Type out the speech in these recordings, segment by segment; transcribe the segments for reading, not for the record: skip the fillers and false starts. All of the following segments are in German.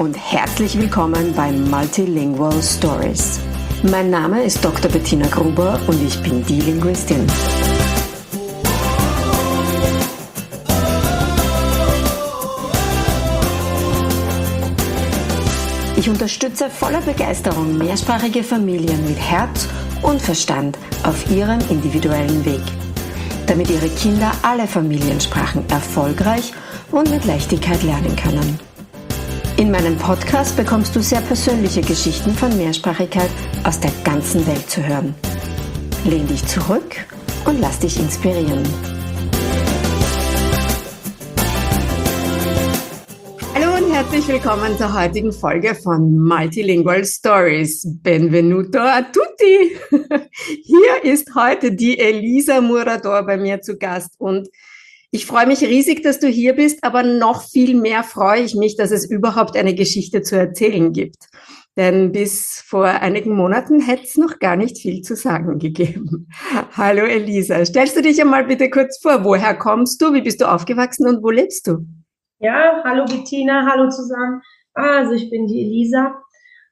und herzlich willkommen bei Multilingual Stories. Mein Name ist Dr. Bettina Gruber und ich bin die Linguistin. Ich unterstütze voller Begeisterung mehrsprachige Familien mit Herz und Verstand auf ihrem individuellen Weg, damit ihre Kinder alle Familiensprachen erfolgreich und mit Leichtigkeit lernen können. In meinem Podcast bekommst du sehr persönliche Geschichten von Mehrsprachigkeit aus der ganzen Welt zu hören. Lehn dich zurück und lass dich inspirieren. Hallo und herzlich willkommen zur heutigen Folge von Multilingual Stories. Benvenuto a tutti! Hier ist heute die Elisa Murador bei mir zu Gast und ich freue mich riesig, dass du hier bist, aber noch viel mehr freue ich mich, dass es überhaupt eine Geschichte zu erzählen gibt. Denn bis vor einigen Monaten hätte es noch gar nicht viel zu sagen gegeben. Hallo Elisa, stellst du dich einmal bitte kurz vor, woher kommst du, wie bist du aufgewachsen und wo lebst du? Ja, hallo Bettina, hallo zusammen. Also ich bin die Elisa.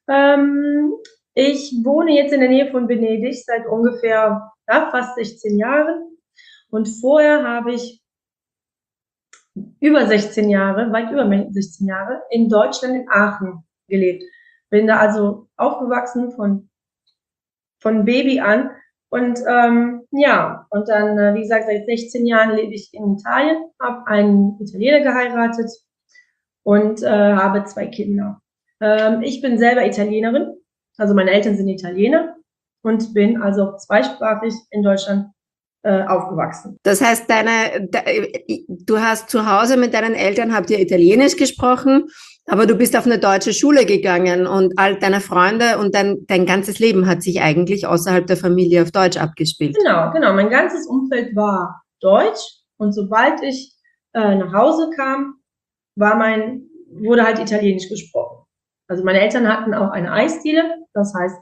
Ich wohne jetzt in der Nähe von Venedig seit ungefähr fast 16 Jahren. Und vorher habe ich weit über 16 Jahre in Deutschland, in Aachen gelebt. Bin da also aufgewachsen von Baby an. Und und dann, wie gesagt, seit 16 Jahren lebe ich in Italien, habe einen Italiener geheiratet und habe 2 Kinder. Ich bin selber Italienerin, also meine Eltern sind Italiener und bin also zweisprachig in Deutschland aufgewachsen. Das heißt, du hast zu Hause mit deinen Eltern, habt ihr Italienisch gesprochen, aber du bist auf eine deutsche Schule gegangen und all deine Freunde und dein ganzes Leben hat sich eigentlich außerhalb der Familie auf Deutsch abgespielt. Genau. Mein ganzes Umfeld war Deutsch und sobald ich nach Hause kam, wurde halt Italienisch gesprochen. Also meine Eltern hatten auch eine Eisdiele, das heißt,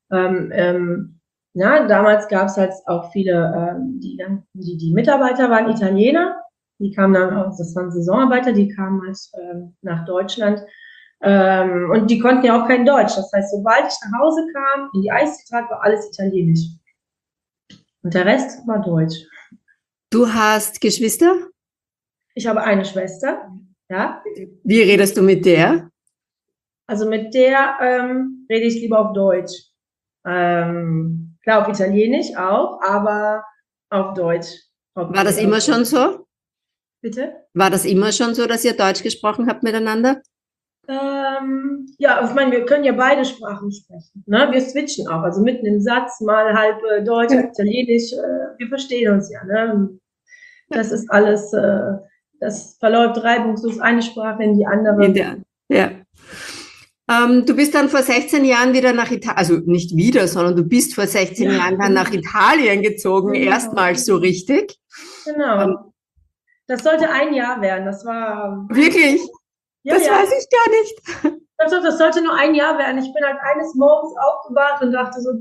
damals gab es halt auch viele, die Mitarbeiter waren Italiener, die kamen dann aus, das waren Saisonarbeiter, die kamen halt nach Deutschland und die konnten ja auch kein Deutsch. Das heißt, sobald ich nach Hause kam, in die Eisdiele war alles Italienisch. Und der Rest war Deutsch. Du hast Geschwister? Ich habe eine Schwester, ja. Wie redest du mit der? Also mit der rede ich lieber auf Deutsch. Klar, auf Italienisch auch, aber auf Deutsch. War das immer schon so? Bitte? War das immer schon so, dass ihr Deutsch gesprochen habt miteinander? Ja, ich meine, wir können ja beide Sprachen sprechen. Ne? Wir switchen auch, also mitten im Satz, mal halb Deutsch, halb Italienisch. Wir verstehen uns ja. Ne? Das ist alles, das verläuft reibungslos, eine Sprache in die andere. Ja. Du bist dann vor 16 Jahren wieder nach Italien, also nicht wieder, sondern du bist vor 16 Jahren dann nach Italien gezogen, genau. Erstmals so richtig. Genau. Das sollte ein Jahr werden, das war... Wirklich? Ja, das weiß ich gar nicht. Das sollte nur ein Jahr werden. Ich bin halt eines Morgens aufgewacht und dachte so,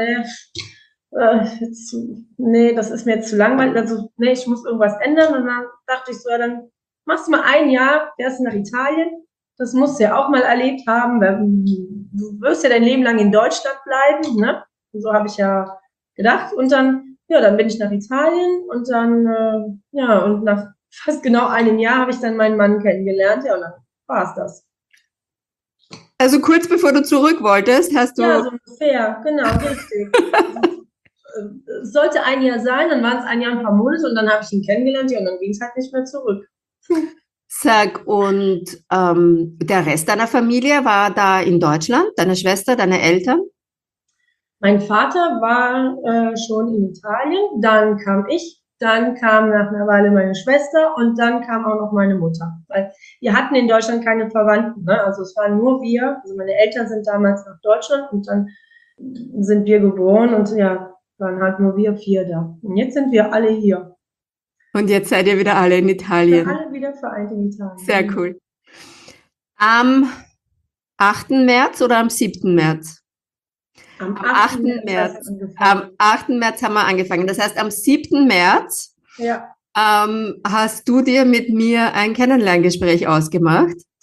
das ist mir jetzt zu langweilig, also ich muss irgendwas ändern. Und dann dachte ich so, ja, dann machst du mal ein Jahr, fährst du nach Italien. Das musst du ja auch mal erlebt haben. Du wirst ja dein Leben lang in Deutschland bleiben, ne? Und so habe ich ja gedacht. Und dann, dann bin ich nach Italien und dann, und nach fast genau einem Jahr habe ich dann meinen Mann kennengelernt. Ja, und dann war es das. Also kurz bevor du zurück wolltest, hast du... Ja, so ungefähr, genau, richtig. Es sollte ein Jahr sein, dann waren es ein Jahr und ein paar Monate und dann habe ich ihn kennengelernt, und dann ging es halt nicht mehr zurück. Sag, und der Rest deiner Familie war da in Deutschland? Deine Schwester, deine Eltern? Mein Vater war schon in Italien, dann kam ich, dann kam nach einer Weile meine Schwester und dann kam auch noch meine Mutter. Weil wir hatten in Deutschland keine Verwandten, ne? Also es waren nur wir, also meine Eltern sind damals nach Deutschland und dann sind wir geboren und waren halt nur wir 4 da. Und jetzt sind wir alle hier. Und jetzt seid ihr wieder alle in Italien. Wir alle wieder vereint in Italien. Sehr cool. Am 8. März oder am 7. März? Am 8. März. Am 8. März haben wir angefangen. Das heißt, am 7. März hast du dir mit mir ein Kennenlerngespräch ausgemacht.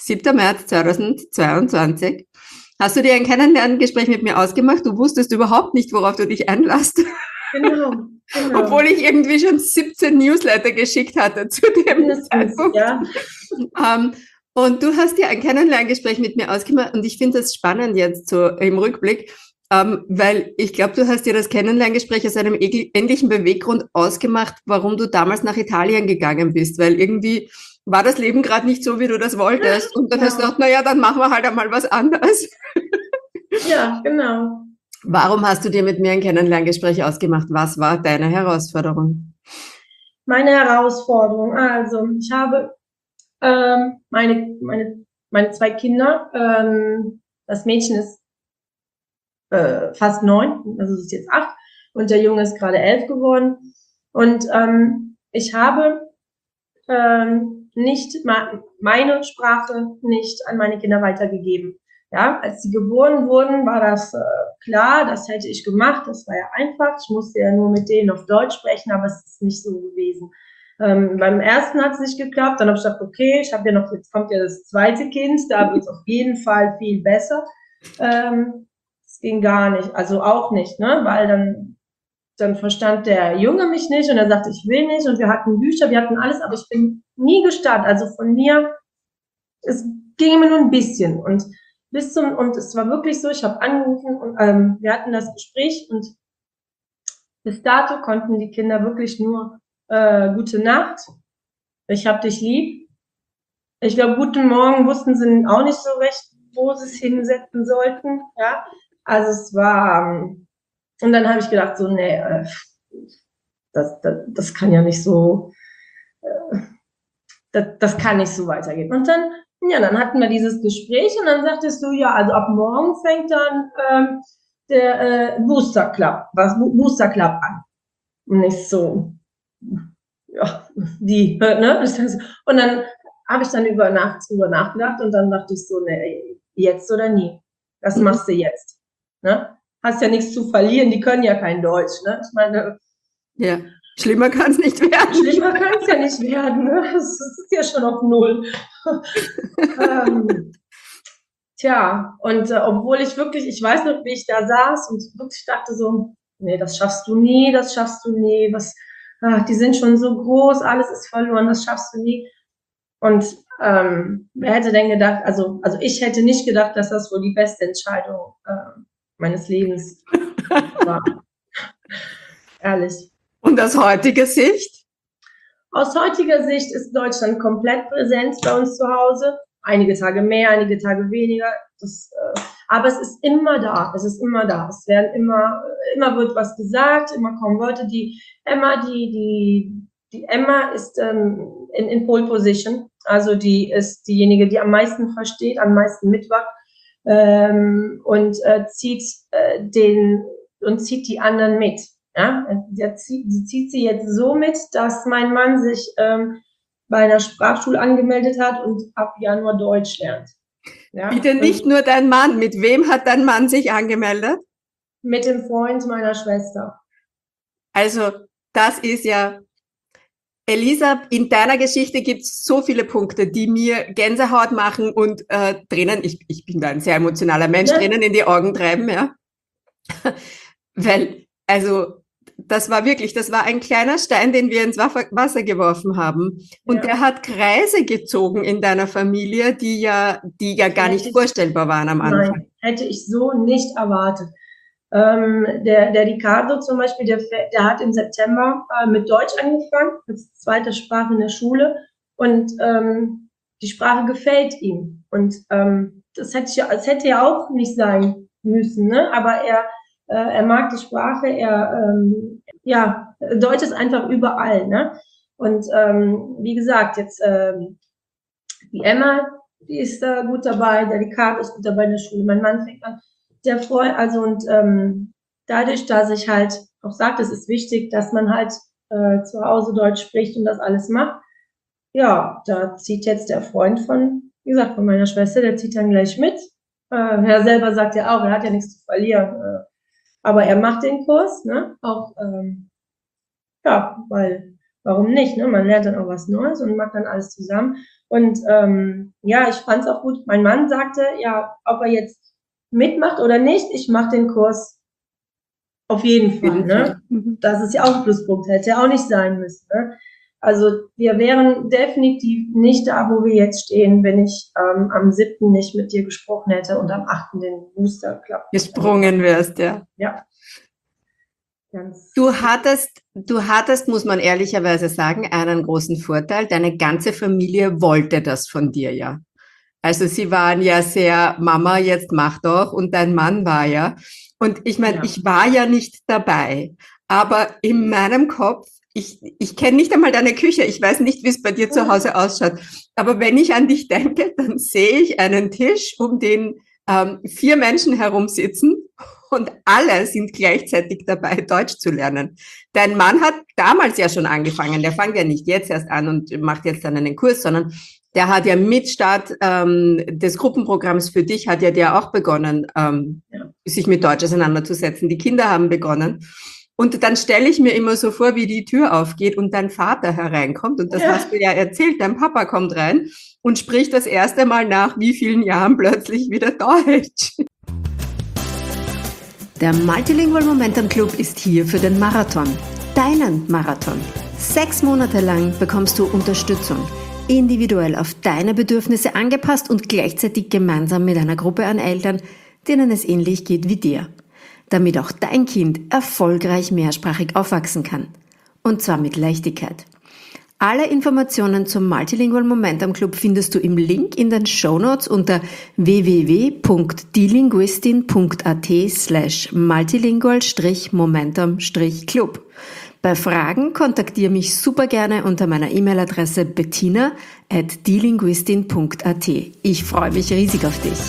7. März 2022. Hast du dir ein Kennenlerngespräch mit mir ausgemacht? Du wusstest überhaupt nicht, worauf du dich einlässt. Genau, Obwohl genau. ich irgendwie schon 17 Newsletter geschickt hatte zu dem Mindestens, Zeitpunkt. ja. Und du hast dir ein Kennenlerngespräch mit mir ausgemacht und ich finde das spannend jetzt so im Rückblick, weil ich glaube, du hast dir das Kennenlerngespräch aus einem ähnlichen Beweggrund ausgemacht, warum du damals nach Italien gegangen bist, weil irgendwie war das Leben gerade nicht so, wie du das wolltest und dann hast du Genau. gedacht, naja, dann machen wir halt einmal was anderes. Ja, genau. Warum hast du dir mit mir ein Kennenlerngespräch ausgemacht? Was war deine Herausforderung? Meine Herausforderung, also ich habe meine 2 Kinder, das Mädchen ist fast 9, also sie ist jetzt 8 und der Junge ist gerade 11 geworden. Und ich habe nicht meine Sprache nicht an meine Kinder weitergegeben. Ja, als sie geboren wurden, war das klar, das hätte ich gemacht, das war ja einfach. Ich musste ja nur mit denen auf Deutsch sprechen, aber es ist nicht so gewesen. Beim ersten hat es nicht geklappt, dann habe ich gedacht, okay, ich habe ja noch, jetzt kommt ja das zweite Kind, da wird es auf jeden Fall viel besser. Es ging gar nicht, also auch nicht, ne, weil dann verstand der Junge mich nicht und er sagte, ich will nicht und wir hatten Bücher, wir hatten alles, aber ich bin nie gestartet. Also von mir, es ging immer nur ein bisschen und und es war wirklich so, ich habe angerufen und wir hatten das Gespräch und bis dato konnten die Kinder wirklich nur gute Nacht, ich hab dich lieb. Ich glaube, guten Morgen wussten sie auch nicht so recht, wo sie es hinsetzen sollten. Ja, also es war und dann habe ich gedacht, so, nee, das kann ja nicht so, das kann nicht so weitergehen. Und dann, ja, dann hatten wir dieses Gespräch und dann sagtest du, ja, also ab morgen fängt dann der Booster Club an. Und ich so, ja, ne? Und dann habe ich dann über Nacht drüber nachgedacht und dann dachte ich so, ne, jetzt oder nie. Das machst du jetzt. Ne? Hast ja nichts zu verlieren, die können ja kein Deutsch. Ne? Ich meine, Ja, schlimmer kann es nicht werden. schlimmer kann es ja nicht werden. Ne? Das ist ja schon auf Null. Tja, und obwohl ich wirklich, ich weiß noch, wie ich da saß und wirklich dachte so, nee, das schaffst du nie, das schaffst du nie, die sind schon so groß, alles ist verloren, das schaffst du nie. Und wer hätte denn gedacht, also ich hätte nicht gedacht, dass das wohl die beste Entscheidung meines Lebens war. Ehrlich. Und aus heutiger Sicht? Aus heutiger Sicht ist Deutschland komplett präsent bei uns zu Hause. Einige Tage mehr, einige Tage weniger. Aber es ist immer da. Es ist immer da. Es werden immer wird was gesagt, immer kommen Worte. Die Emma ist in Pole Position. Also die ist diejenige, die am meisten versteht, am meisten mitwacht und zieht die anderen mit. Ja, die zieht sie jetzt so mit, dass mein Mann sich bei einer Sprachschule angemeldet hat und ab Januar Deutsch lernt. Ja, Bitte nicht nur dein Mann. Mit wem hat dein Mann sich angemeldet? mit dem Freund meiner Schwester. Also, das ist ja, Elisa, in deiner Geschichte gibt es so viele Punkte, die mir Gänsehaut machen und Tränen, ich bin da ein sehr emotionaler Mensch, Ja. Tränen in die Augen treiben, ja. Weil, also, das war ein kleiner Stein, den wir ins Wasser geworfen haben. Und Ja. der hat Kreise gezogen in deiner Familie, die ja gar nicht vorstellbar waren am Anfang. Nein, hätte ich so nicht erwartet. Der Ricardo zum Beispiel, der hat im September mit Deutsch angefangen, als zweite Sprache in der Schule. Und die Sprache gefällt ihm. Und das hätte ja auch nicht sein müssen, ne? Aber er mag die Sprache, Deutsch ist einfach überall, ne? Und wie gesagt, jetzt die Emma, die ist da gut dabei, der Ricardo ist gut dabei in der Schule, mein Mann fängt an, der Freund, also und dadurch, dass ich halt auch sagte, es ist wichtig, dass man halt zu Hause Deutsch spricht und das alles macht, ja, da zieht jetzt der Freund wie gesagt, von meiner Schwester, der zieht dann gleich mit. Er selber sagt ja auch, er hat ja nichts zu verlieren. Aber er macht den Kurs, ne? Auch, ja, weil warum nicht? Ne? Man lernt dann auch was Neues und macht dann alles zusammen. Und ja, ich fand es auch gut. Mein Mann sagte, ja, ob er jetzt mitmacht oder nicht, ich mache den Kurs auf jeden Fall. Ne? Das ist ja auch ein Pluspunkt, hätte ja auch nicht sein müssen. Ne? Also wir wären definitiv nicht da, wo wir jetzt stehen, wenn ich am 7. nicht mit dir gesprochen hätte und am 8. den Booster klappt. Gesprungen wärst, ja. Ja. Du hattest, muss man ehrlicherweise sagen, einen großen Vorteil. Deine ganze Familie wollte das von dir, ja. Also sie waren ja sehr, Mama, jetzt mach doch. Und dein Mann war ja. Und ich meine, Ja. ich war ja nicht dabei. Aber in meinem Kopf, ich kenne nicht einmal deine Küche. Ich weiß nicht, wie es bei dir zu Hause ausschaut. Aber wenn ich an dich denke, dann sehe ich einen Tisch, um den 4 Menschen herumsitzen. Und alle sind gleichzeitig dabei, Deutsch zu lernen. Dein Mann hat damals ja schon angefangen. Der fängt ja nicht jetzt erst an und macht jetzt dann einen Kurs, sondern der hat ja mit Start des Gruppenprogramms für dich, hat ja der auch begonnen, sich mit Deutsch auseinanderzusetzen. Die Kinder haben begonnen. Und dann stelle ich mir immer so vor, wie die Tür aufgeht und dein Vater hereinkommt. Und das hast du ja erzählt. Dein Papa kommt rein und spricht das erste Mal nach wie vielen Jahren plötzlich wieder Deutsch. Der Multilingual Momentum Club ist hier für den Marathon, deinen Marathon. 6 Monate lang bekommst du Unterstützung, individuell auf deine Bedürfnisse angepasst und gleichzeitig gemeinsam mit einer Gruppe an Eltern, denen es ähnlich geht wie dir, damit auch dein Kind erfolgreich mehrsprachig aufwachsen kann. Und zwar mit Leichtigkeit. Alle Informationen zum Multilingual Momentum Club findest du im Link in den Shownotes unter www.dilinguistin.at/multilingual-momentum-club. Bei Fragen kontaktiere mich super gerne unter meiner E-Mail-Adresse bettina@dilinguistin.at. Ich freue mich riesig auf dich.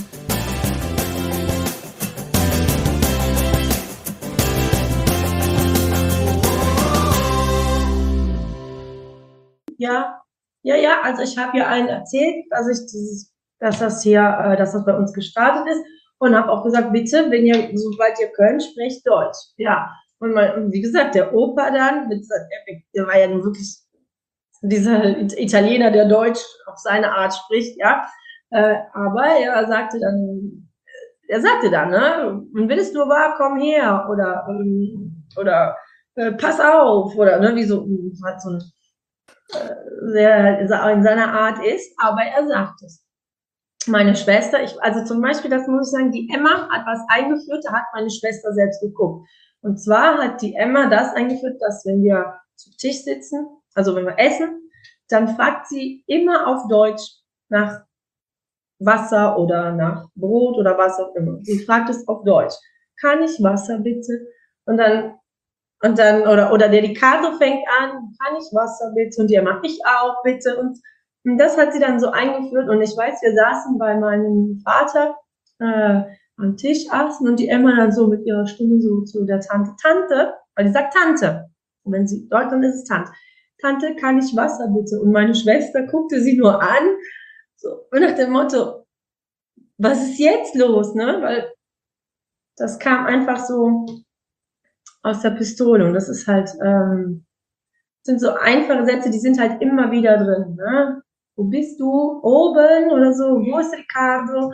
Ja, also ich habe ja allen erzählt, dass das bei uns gestartet ist und habe auch gesagt, bitte, wenn ihr, sobald ihr könnt, sprecht Deutsch. Ja, und wie gesagt, der Opa dann, der war ja nun wirklich dieser Italiener, der Deutsch auf seine Art spricht, ja, aber er sagte dann, ne, und wenn es nur war, komm her, oder pass auf, oder ne, wie so ein sehr in seiner Art ist, aber er sagt es. Meine Schwester, also zum Beispiel, das muss ich sagen, die Emma hat was eingeführt, da hat meine Schwester selbst geguckt. Und zwar hat die Emma das eingeführt, dass wenn wir zu Tisch sitzen, also wenn wir essen, dann fragt sie immer auf Deutsch nach Wasser oder nach Brot oder was auch immer. Sie fragt es auf Deutsch. Kann ich Wasser bitte? Und dann, oder der Ricardo fängt an, kann ich Wasser bitte? Und die Emma, ich auch bitte. Und das hat sie dann so eingeführt. Und ich weiß, wir saßen bei meinem Vater am Tisch, aßen und die Emma dann so mit ihrer Stimme so zu der Tante, weil die sagt Tante. Und wenn sie dort, dann ist es Tante. Tante, kann ich Wasser bitte? Und meine Schwester guckte sie nur an, so nach dem Motto, was ist jetzt los? Ne? Weil das kam einfach so aus der Pistole. Und das ist halt, sind so einfache Sätze, die sind halt immer wieder drin. Ne? Wo bist du? Oben oder so? Wo ist Ricardo?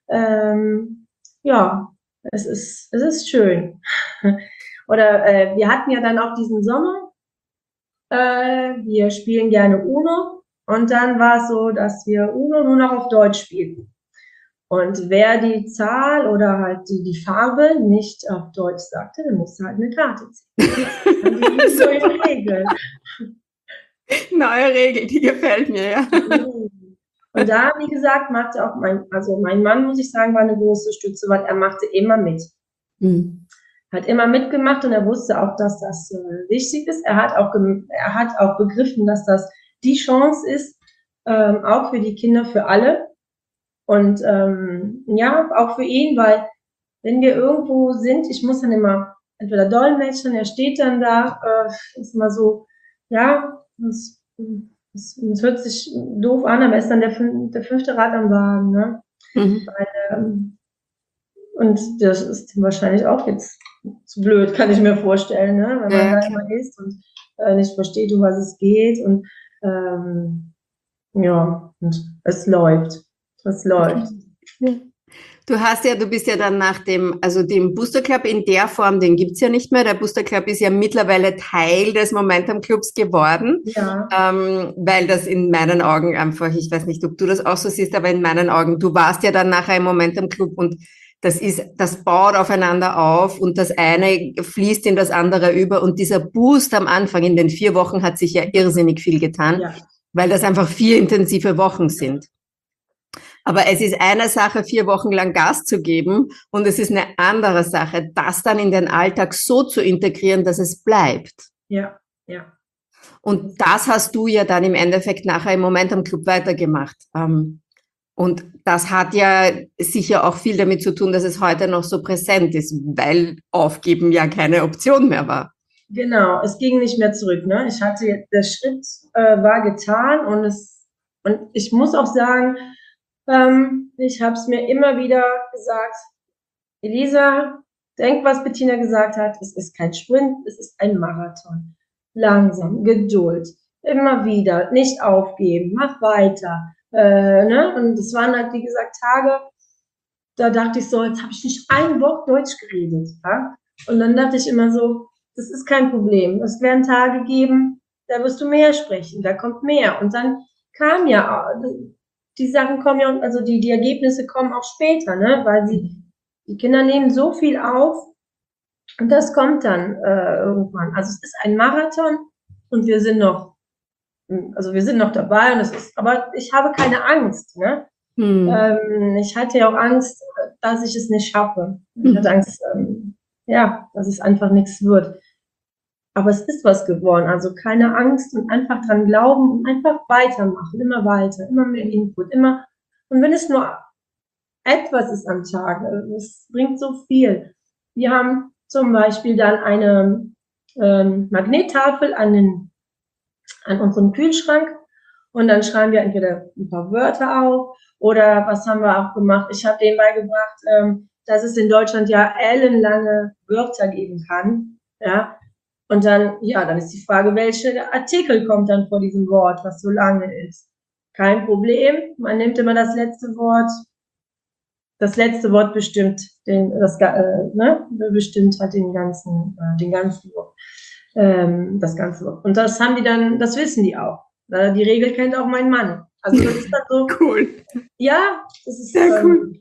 Ja, es ist schön. Oder wir hatten ja dann auch diesen Sommer, wir spielen gerne Uno. Und dann war es so, dass wir Uno nur noch auf Deutsch spielen. Und wer die Zahl oder halt die Farbe nicht auf Deutsch sagte, dann musste halt eine Karte ziehen. So neue Regel. Neue Regel, die gefällt mir, ja. Und da, wie gesagt, machte auch mein Mann, muss ich sagen, war eine große Stütze, weil er machte immer mit. Hat immer mitgemacht und er wusste auch, dass das wichtig ist. Er hat auch begriffen, dass das die Chance ist, auch für die Kinder, für alle. Und ja, auch für ihn, weil wenn wir irgendwo sind, ich muss dann immer entweder dolmetschen, er steht dann da, ist immer so, ja, das hört sich doof an, aber ist dann der 5. Rad am Wagen, ne? Weil, und das ist wahrscheinlich auch jetzt zu blöd, kann ich mir vorstellen, ne? Wenn man Ja, da klar. immer ist und nicht versteht, um was es geht. Und ja, und es läuft. Es läuft. Ja. Du bist ja dann nach dem Booster Club in der Form, den gibt's ja nicht mehr. Der Booster Club ist ja mittlerweile Teil des Momentum Clubs geworden, Ja, weil das in meinen Augen einfach, ich weiß nicht, ob du das auch so siehst, aber in meinen Augen, du warst ja dann nachher im Momentum Club und das baut aufeinander auf und das eine fließt in das andere über und dieser Boost am Anfang in den 4 Wochen hat sich ja irrsinnig viel getan, ja, weil das einfach 4 intensive Wochen sind. Aber es ist eine Sache, 4 Wochen lang Gas zu geben und es ist eine andere Sache, das dann in den Alltag so zu integrieren, dass es bleibt. ja, ja. Und das hast du ja dann im Endeffekt nachher im Momentum Club weitergemacht. Und das hat ja sicher auch viel damit zu tun, dass es heute noch so präsent ist, weil Aufgeben ja keine Option mehr war. Genau, es ging nicht mehr zurück, ne? Der Schritt war getan und ich muss auch sagen, ich habe es mir immer wieder gesagt, Elisa, denk, was Bettina gesagt hat, es ist kein Sprint, es ist ein Marathon. Langsam, Geduld, immer wieder, nicht aufgeben, mach weiter. Ne? Und es waren halt, wie gesagt, Tage, da dachte ich so, jetzt habe ich nicht ein Wort Deutsch geredet. Ja? Und dann dachte ich immer so, das ist kein Problem. Es werden Tage geben, da wirst du mehr sprechen, da kommt mehr. Und dann kam ja, die Sachen kommen ja, also die Ergebnisse kommen auch später, ne? Weil die Kinder nehmen so viel auf und das kommt dann irgendwann. Also es ist ein Marathon und wir sind noch dabei und aber ich habe keine Angst, ne? Ich hatte ja auch Angst, dass ich es nicht schaffe. Ich hatte Angst, dass es einfach nichts wird. Aber es ist was geworden. Also keine Angst und einfach dran glauben und einfach weitermachen, immer weiter, immer mehr Input, immer. Und wenn es nur etwas ist am Tag, es bringt so viel. Wir haben zum Beispiel dann eine Magnettafel an unserem Kühlschrank und dann schreiben wir entweder ein paar Wörter auf oder was haben wir auch gemacht? Ich habe denen beigebracht, dass es in Deutschland ja ellenlange Wörter geben kann. Ja, und dann ist die Frage, welche Artikel kommt dann vor diesem Wort, was so lange ist? Kein Problem. Man nimmt immer das letzte Wort. Das letzte Wort bestimmt bestimmt hat den ganzen Wort. Das ganze Wort. Und das haben die dann, das wissen die auch. Die Regel kennt auch mein Mann. Also das ist dann so. Cool. Ja, das ist sehr cool.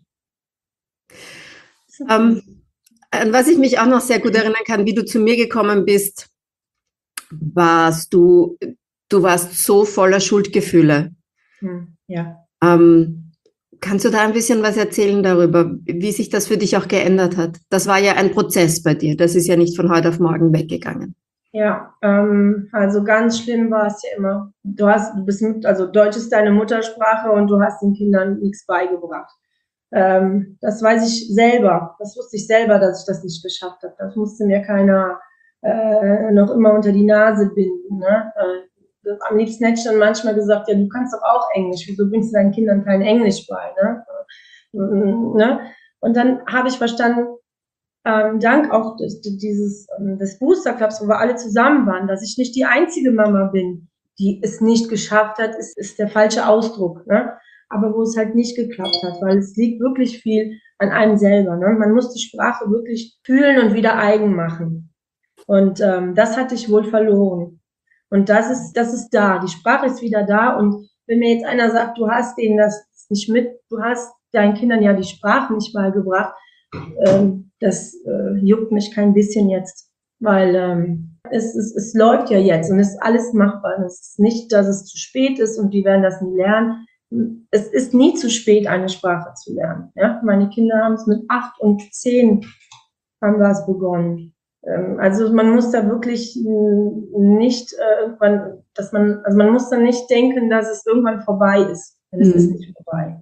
An was ich mich auch noch sehr gut erinnern kann, wie du zu mir gekommen bist, warst du warst so voller Schuldgefühle. Ja. Kannst du da ein bisschen was erzählen darüber, wie sich das für dich auch geändert hat? Das war ja ein Prozess bei dir. Das ist ja nicht von heute auf morgen weggegangen. Ja, also ganz schlimm war es ja immer. Deutsch ist deine Muttersprache und du hast den Kindern nichts beigebracht. Das weiß ich selber. Das wusste ich selber, dass ich das nicht geschafft habe. Das musste mir keiner noch immer unter die Nase binden. Ne? Am liebsten hätte ich dann manchmal gesagt, ja, du kannst doch auch Englisch. Wieso bringst du deinen Kindern kein Englisch bei? Ne? Und dann habe ich verstanden, dank auch des Booster Clubs, wo wir alle zusammen waren, dass ich nicht die einzige Mama bin, die es nicht geschafft hat, ist der falsche Ausdruck, ne? Aber wo es halt nicht geklappt hat, weil es liegt wirklich viel an einem selber, ne? Man muss die Sprache wirklich fühlen und wieder eigen machen. Und das hatte ich wohl verloren. Und das ist da, die Sprache ist wieder da. Und wenn mir jetzt einer sagt, du hast denen das nicht du hast deinen Kindern ja die Sprache nicht beigebracht, das juckt mich kein bisschen jetzt, weil es läuft ja jetzt und es ist alles machbar. Es ist nicht, dass es zu spät ist und die werden das nie lernen. Es ist nie zu spät, eine Sprache zu lernen. Ja? Meine Kinder haben es mit 8 und 10 haben wir es begonnen. Also man muss da wirklich nicht irgendwann, man muss da nicht denken, dass es irgendwann vorbei ist. Denn es ist nicht vorbei.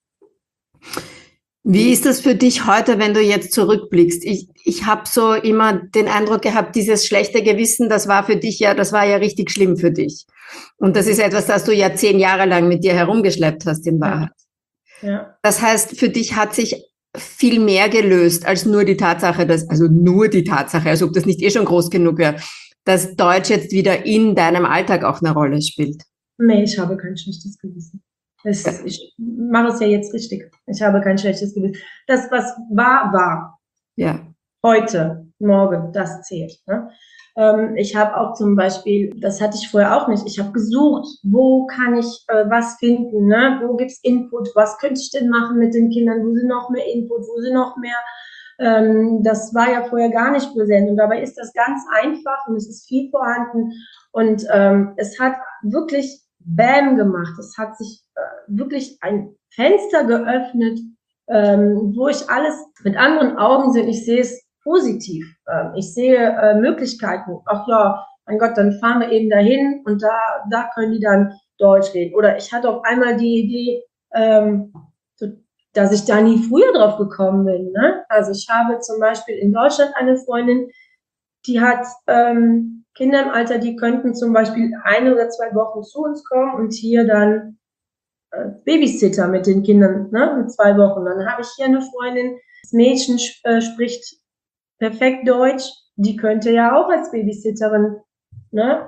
Wie ist das für dich heute, wenn du jetzt zurückblickst? Ich habe so immer den Eindruck gehabt, dieses schlechte Gewissen, das war ja richtig schlimm für dich. Und das ist etwas, das du ja 10 Jahre lang mit dir herumgeschleppt hast in Wahrheit. Ja. Das heißt, für dich hat sich viel mehr gelöst als nur die Tatsache, als ob das nicht schon groß genug wäre, dass Deutsch jetzt wieder in deinem Alltag auch eine Rolle spielt. Nee, ich habe kein schlechtes Gewissen. Ich mache es ja jetzt richtig. Ich habe kein schlechtes Gewissen. Das, was war, war. Ja. Heute, morgen, das zählt. Ne? Ich habe auch zum Beispiel, das hatte ich vorher auch nicht, ich habe gesucht, wo kann ich was finden, ne? Wo gibt's Input, was könnte ich denn machen mit den Kindern, wo sind noch mehr Input, wo sind noch mehr, das war ja vorher gar nicht präsent und dabei ist das ganz einfach und es ist viel vorhanden und es hat wirklich Bam gemacht, es hat sich wirklich ein Fenster geöffnet, wo ich alles mit anderen Augen sehe, ich sehe es positiv. Ich sehe Möglichkeiten. Ach ja, mein Gott, dann fahren wir eben dahin und da können die dann Deutsch reden. Oder ich hatte auf einmal die Idee, dass ich da nie früher drauf gekommen bin. Ne? Also ich habe zum Beispiel in Deutschland eine Freundin, die hat Kinder im Alter, die könnten zum Beispiel 1 oder 2 Wochen zu uns kommen und hier dann Babysitter mit den Kindern, ne, mit 2 Wochen. Dann habe ich hier eine Freundin, das Mädchen spricht perfekt Deutsch, die könnte ja auch als Babysitterin, ne,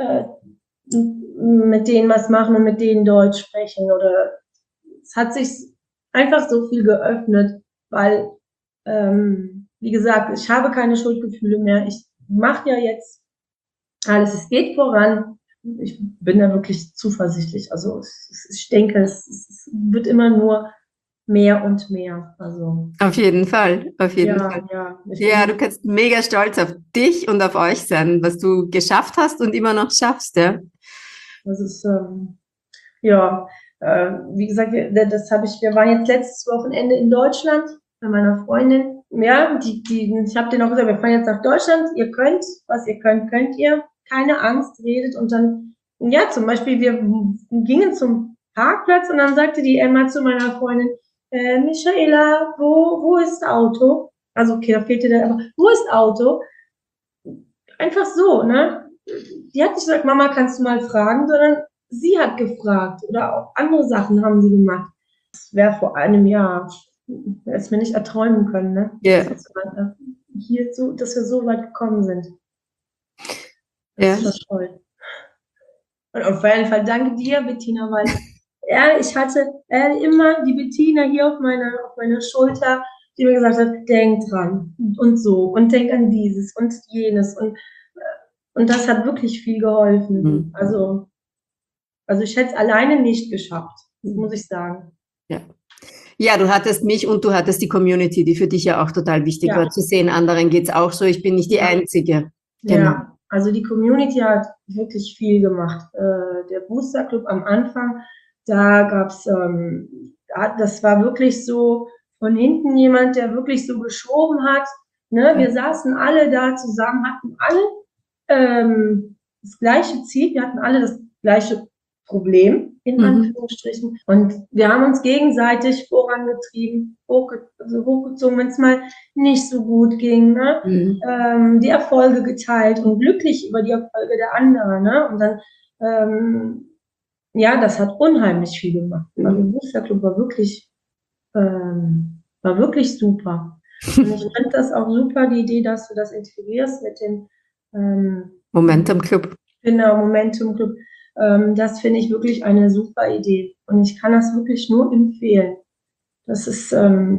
mit denen was machen und mit denen Deutsch sprechen. Oder es hat sich einfach so viel geöffnet, weil, wie gesagt, ich habe keine Schuldgefühle mehr. Ich mache ja jetzt alles, es geht voran. Ich bin da wirklich zuversichtlich. Also ich denke, es wird immer nur mehr und mehr. Also Auf jeden Fall, auf jeden Fall. ja. Ja, du kannst mega stolz auf dich und auf euch sein, was du geschafft hast und immer noch schaffst, ja. Das ist, wie gesagt, wir waren jetzt letztes Wochenende in Deutschland bei meiner Freundin. Ja, ich habe denen auch gesagt, wir fahren jetzt nach Deutschland, ihr könnt, was ihr könnt, könnt ihr. Keine Angst, redet und dann, ja, zum Beispiel, wir gingen zum Parkplatz und dann sagte die Emma zu meiner Freundin, Michaela, wo ist das Auto? Also, okay, da fehlte dann aber, wo ist das Auto? Einfach so, ne? Die hat nicht gesagt, Mama, kannst du mal fragen, sondern sie hat gefragt oder auch andere Sachen haben sie gemacht. Das wäre vor einem Jahr, hätte mir nicht erträumen können, ne? Ja. Dass wir so weit gekommen sind. Das ist schon toll. Und auf jeden Fall danke dir, Bettina, weil ich hatte immer die Bettina hier auf meiner Schulter, die mir gesagt hat, denk dran und so und denk an dieses und jenes und das hat wirklich viel geholfen. Mhm. Also ich hätte es alleine nicht geschafft, muss ich sagen. Ja. Ja, du hattest mich und du hattest die Community, die für dich ja auch total wichtig war, zu sehen, anderen geht's auch so, ich bin nicht die Einzige. Genau. Ja, also die Community hat wirklich viel gemacht. Der Booster Club am Anfang, da gab's, das war wirklich so von hinten jemand, der wirklich so geschoben hat. Ne? Wir saßen alle da zusammen, hatten alle das gleiche Ziel, wir hatten alle das gleiche Problem, in Anführungsstrichen. Und wir haben uns gegenseitig vorangetrieben, hochgezogen, wenn es mal nicht so gut ging, ne? Die Erfolge geteilt und glücklich über die Erfolge der anderen. Ne? Und dann, das hat unheimlich viel gemacht. Also der Booster Club war wirklich super. Und ich finde das auch super, die Idee, dass du das integrierst mit dem Momentum Club. Genau, Momentum Club. Das finde ich wirklich eine super Idee. Und ich kann das wirklich nur empfehlen. Das ist,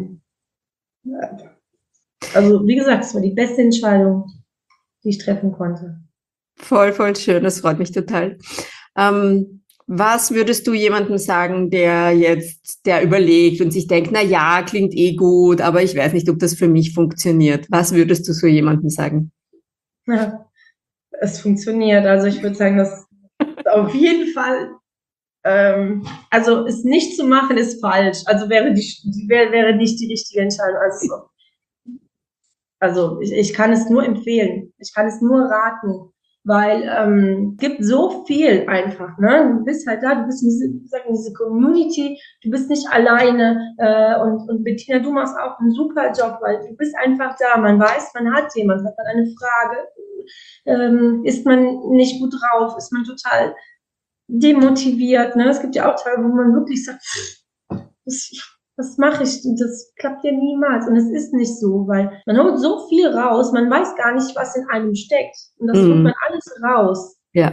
also wie gesagt, es war die beste Entscheidung, die ich treffen konnte. Voll, voll schön, das freut mich total. Was würdest du jemandem sagen, der überlegt und sich denkt, na ja, klingt eh gut, aber ich weiß nicht, ob das für mich funktioniert. Was würdest du so jemandem sagen? Ja, es funktioniert. Also ich würde sagen, dass auf jeden Fall, also es nicht zu machen ist falsch. Also wäre nicht die richtige Entscheidung. Also ich kann es nur empfehlen. Ich kann es nur raten, weil gibt so viel einfach. Ne? Du bist halt da, du bist in diese Community, du bist nicht alleine. Und Bettina, du machst auch einen super Job, weil du bist einfach da. Man weiß, man hat jemanden, hat man eine Frage, ist man nicht gut drauf, ist man total demotiviert. Ne? Es gibt ja auch Tage, wo man wirklich sagt, was mache ich? Das klappt ja niemals. Und es ist nicht so, weil man holt so viel raus, man weiß gar nicht, was in einem steckt. Und das holt man alles raus. Ja.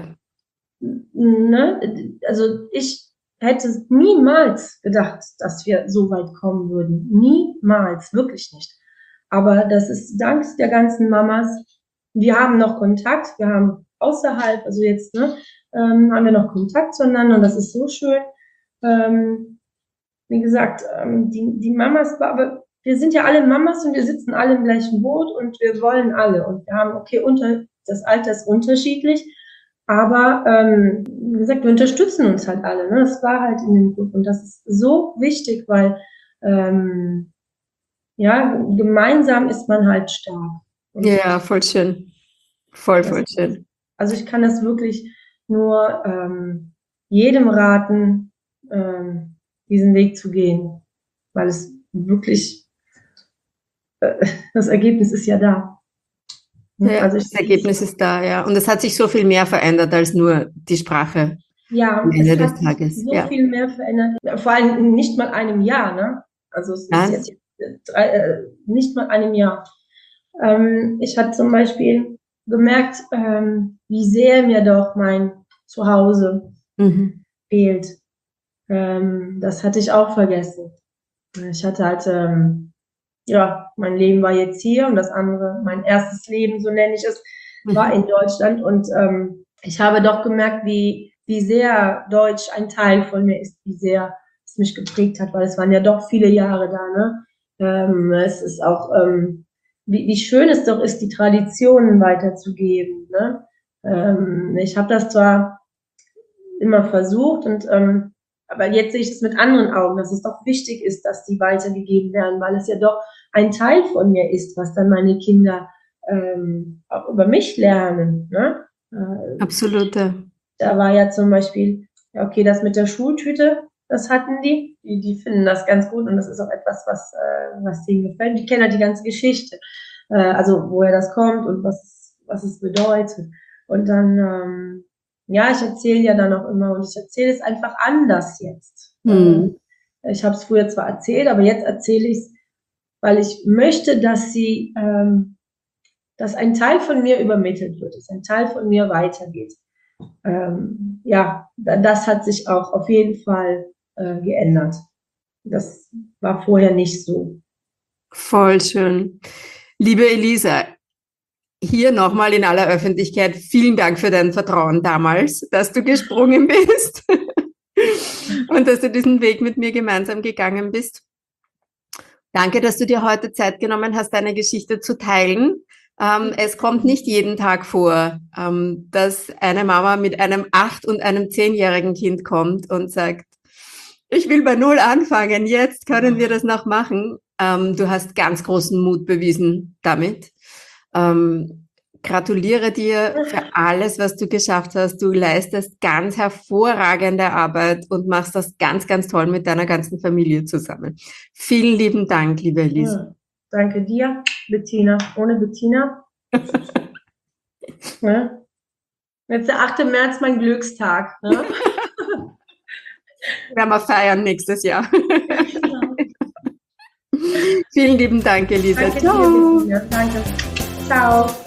Ne? Also ich hätte niemals gedacht, dass wir so weit kommen würden. Niemals, wirklich nicht. Aber das ist dank der ganzen Mamas. Wir haben noch Kontakt, wir haben außerhalb, also jetzt, ne, haben wir noch Kontakt zueinander und das ist so schön. Wie gesagt, die Mamas, aber wir sind ja alle Mamas und wir sitzen alle im gleichen Boot und wir wollen alle. Und wir haben, okay, das Alter ist unterschiedlich, aber wie gesagt, wir unterstützen uns halt alle. Ne? Das war halt in dem Club und das ist so wichtig, weil ja, gemeinsam ist man halt stark. Und ja, voll schön. Voll schön. Also ich kann das wirklich nur jedem raten, diesen Weg zu gehen, weil es wirklich, das Ergebnis ist ja da. Ja, also das Ergebnis ist da, ja. Und es hat sich so viel mehr verändert als nur die Sprache. Ja, am Ende des hat Tages. So viel mehr verändert. Vor allem in nicht mal einem Jahr, ne? Also es ist jetzt nicht mal einem Jahr. Ich hatte zum Beispiel gemerkt, wie sehr mir doch mein Zuhause fehlt. Das hatte ich auch vergessen. Ich hatte halt, ja, mein Leben war jetzt hier und das andere, mein erstes Leben, so nenne ich es, war in Deutschland. Und ich habe doch gemerkt, wie sehr Deutsch ein Teil von mir ist, wie sehr es mich geprägt hat, weil es waren ja doch viele Jahre da, ne? Es ist auch, wie schön es doch ist, die Traditionen weiterzugeben, ne? Ich habe das zwar immer versucht und aber jetzt sehe ich es mit anderen Augen, dass es doch wichtig ist, dass die weitergegeben werden, weil es ja doch ein Teil von mir ist, was dann meine Kinder auch über mich lernen. Ne? Absolut. Da war ja zum Beispiel, ja, okay, das mit der Schultüte, das hatten die finden das ganz gut und das ist auch etwas, was denen gefällt. Die kennen ja die ganze Geschichte, also woher das kommt und was es bedeutet. Und dann ja, ich erzähle ja dann auch immer und ich erzähle es einfach anders jetzt. Ich habe es früher zwar erzählt, aber jetzt erzähle ich es, weil ich möchte, dass dass ein Teil von mir übermittelt wird, dass ein Teil von mir weitergeht. Ja, das hat sich auch auf jeden Fall geändert. Das war vorher nicht so. Voll schön. Liebe Elisa, hier nochmal in aller Öffentlichkeit, vielen Dank für dein Vertrauen damals, dass du gesprungen bist und dass du diesen Weg mit mir gemeinsam gegangen bist. Danke, dass du dir heute Zeit genommen hast, deine Geschichte zu teilen. Es kommt nicht jeden Tag vor, dass eine Mama mit einem 8- und einem 10-jährigen Kind kommt und sagt, ich will bei Null anfangen, jetzt können wir das noch machen. Du hast ganz großen Mut bewiesen damit. Gratuliere dir für alles, was du geschafft hast. Du leistest ganz hervorragende Arbeit und machst das ganz, ganz toll mit deiner ganzen Familie zusammen. Vielen lieben Dank, liebe Elisa. Ja, danke dir, Bettina. Ohne Bettina. Ne? Jetzt der 8. März, mein Glückstag. Ne? Werden wir feiern nächstes Jahr. Genau. Vielen lieben Dank, Elisa. Danke Ciao. dir, Bettina. Danke. Ciao.